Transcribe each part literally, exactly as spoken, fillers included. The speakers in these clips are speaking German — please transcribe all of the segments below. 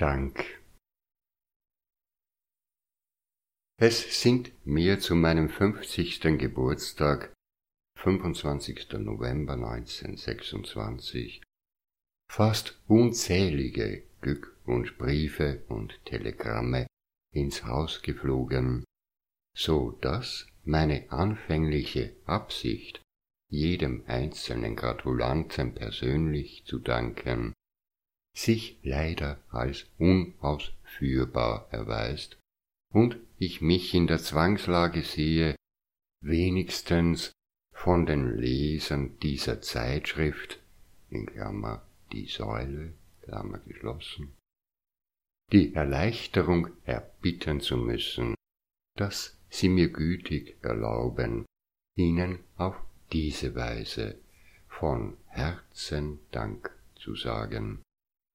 Dank. Es sind mir zu meinem fünfzigsten Geburtstag, fünfundzwanzigsten November neunzehnhundertsechsundzwanzig, fast unzählige Glückwunschbriefe und Telegramme ins Haus geflogen, so dass meine anfängliche Absicht, jedem einzelnen Gratulanten persönlich zu danken, sich leider als unausführbar erweist und ich mich in der Zwangslage sehe, wenigstens von den Lesern dieser Zeitschrift, in Klammer die Säule, Klammer geschlossen, die Erleichterung erbitten zu müssen, dass sie mir gütig erlauben, ihnen auf diese Weise von Herzen Dank zu sagen.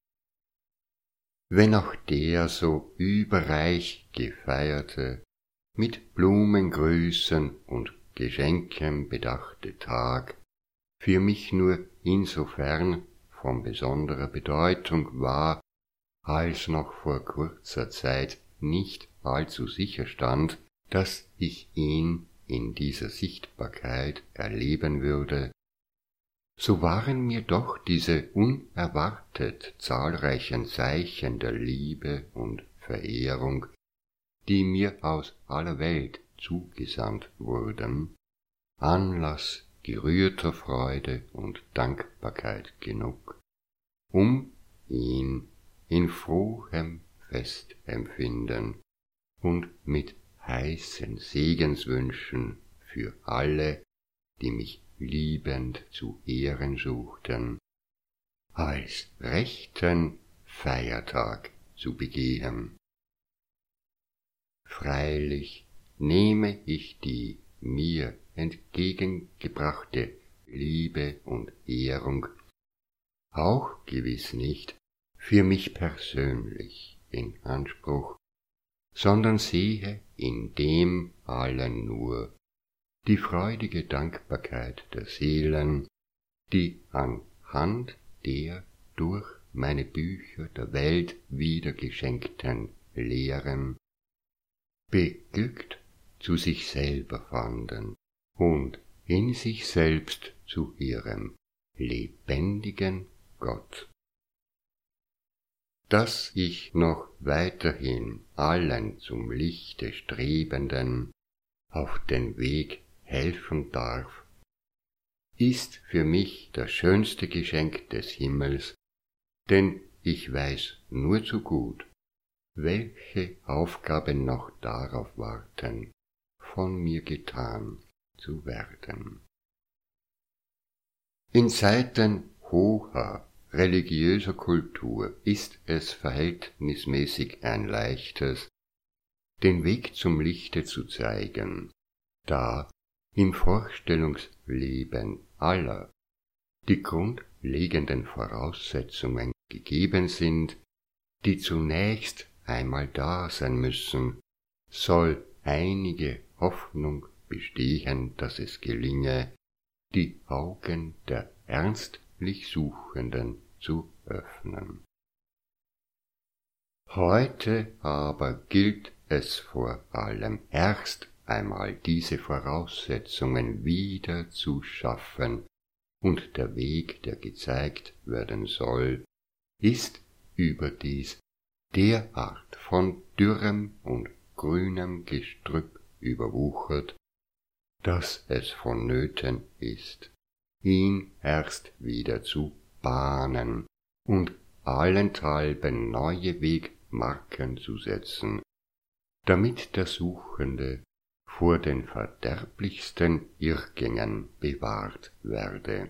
Wenn auch der so überreich gefeierte, mit Blumengrüßen und Geschenken bedachte Tag für mich nur insofern von besonderer Bedeutung war, als noch vor kurzer Zeit nicht allzu sicher stand, dass ich ihn in dieser Sichtbarkeit erleben würde, so waren mir doch diese unerwartet zahlreichen Zeichen der Liebe und Verehrung, die mir aus aller Welt zugesandt wurden, Anlass gerührter Freude und Dankbarkeit genug, um ihn in frohem Festempfinden und mit heißen Segenswünschen für alle, die mich liebend zu ehren suchten, als rechten Feiertag zu begehen. Freilich nehme ich die mir entgegengebrachte Liebe und Ehrung auch gewiss nicht für mich persönlich in Anspruch, sondern sehe in dem allen nur die freudige Dankbarkeit der Seelen, die anhand der durch meine Bücher der Welt wieder geschenkten Lehren beglückt zu sich selber fanden und in sich selbst zu ihrem lebendigen Gott. Dass ich noch weiterhin allen zum Lichte Strebenden auf den Weg helfen darf, ist für mich das schönste Geschenk des Himmels, denn ich weiß nur zu gut, welche Aufgaben noch darauf warten, von mir getan zu werden. In Zeiten hoher religiöser Kultur ist es verhältnismäßig ein leichtes, den Weg zum Lichte zu zeigen, da im Vorstellungsleben aller die grundlegenden Voraussetzungen gegeben sind, die zunächst einmal da sein müssen, soll einige Hoffnung bestehen, dass es gelinge, die Augen der ernstlich Suchenden zu öffnen. Heute aber gilt es vor allem erst einmal diese Voraussetzungen wieder zu schaffen, und der Weg, der gezeigt werden soll, ist überdies derart von dürrem und grünem Gestrüpp überwuchert, dass es vonnöten ist, ihn erst wieder zu bahnen und allenthalben neue Wegmarken zu setzen, damit der Suchende vor den verderblichsten Irrgängen bewahrt werde.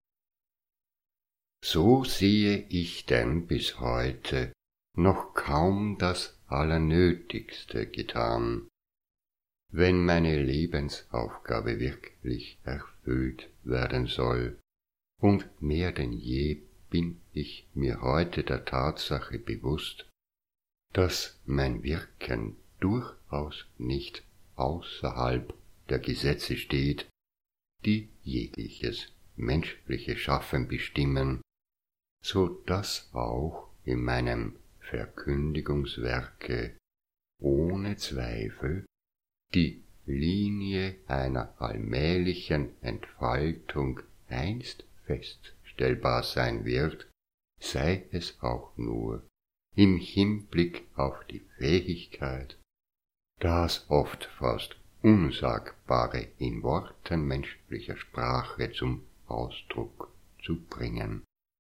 So sehe ich denn bis heute noch kaum das Allernötigste getan, wenn meine Lebensaufgabe wirklich erfüllt werden soll, und mehr denn je bin ich mir heute der Tatsache bewusst, dass mein Wirken durchaus nicht außerhalb der Gesetze steht, die jegliches menschliche Schaffen bestimmen, so dass auch in meinem Verkündigungswerke ohne Zweifel die Linie einer allmählichen Entfaltung einst feststellbar sein wird, sei es auch nur im Hinblick auf die Fähigkeit, das oft fast Unsagbare in Worten menschlicher Sprache zum Ausdruck zu bringen.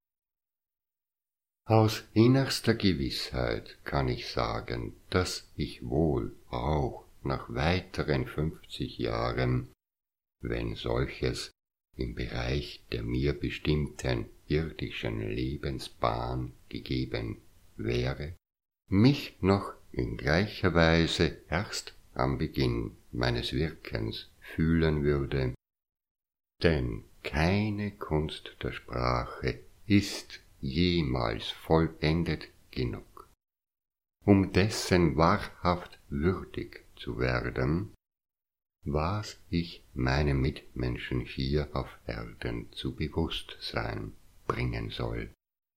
Aus innerster Gewissheit kann ich sagen, dass ich wohl auch nach weiteren fünfzig Jahren, wenn solches im Bereich der mir bestimmten irdischen Lebensbahn gegeben wäre, mich noch in gleicher Weise erst am Beginn meines Wirkens fühlen würde, denn keine Kunst der Sprache ist jemals vollendet genug, um dessen wahrhaft würdig zu werden, was ich meinem Mitmenschen hier auf Erden zu Bewusstsein bringen soll.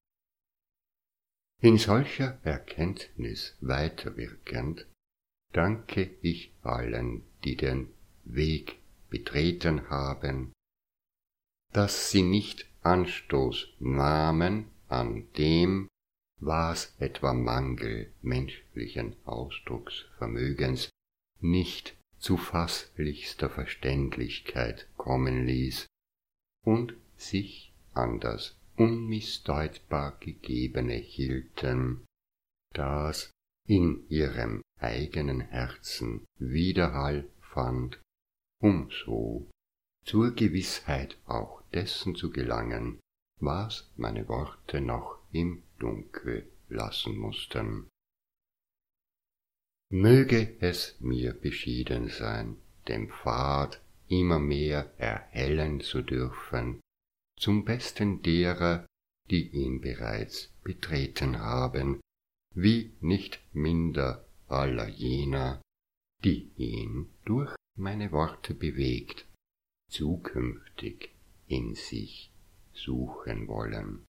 In solcher Erkenntnis weiterwirkend, danke ich allen, die den Weg betreten haben, dass sie nicht Anstoß nahmen an dem, was etwa Mangel menschlichen Ausdrucksvermögens nicht zu fasslichster Verständlichkeit kommen ließ und sich an das unmissdeutbar Gegebene hielten, das in ihrem eigenen Herzen Widerhall fand, um so zur Gewissheit auch dessen zu gelangen, was meine Worte noch im Dunkel lassen mussten. Möge es mir beschieden sein, den Pfad immer mehr erhellen zu dürfen, zum Besten derer, die ihn bereits betreten haben, wie nicht minder aller jener, die ihn durch meine Worte bewegt, zukünftig in sich suchen wollen.